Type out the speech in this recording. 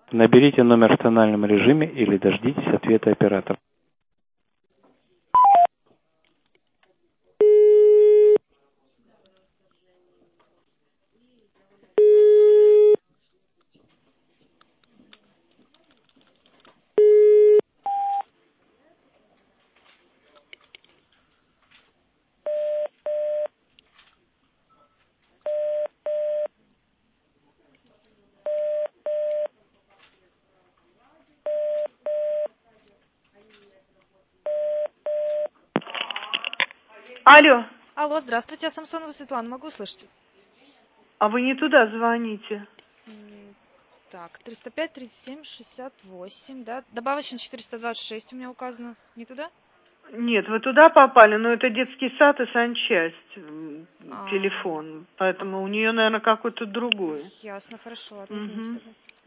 Наберите номер в тональном режиме или дождитесь ответа оператора. Алло. Алло, здравствуйте, я Самсонова Светлана, могу услышать? А вы не туда звоните. Так, 305-37-68, да? Добавочно 426 у меня указано. Не туда? Нет, вы туда попали, но это детский сад и санчасть, А, телефон. Поэтому у нее, наверное, какой-то другой. ясно, хорошо, ладно, извините Угу. тогда.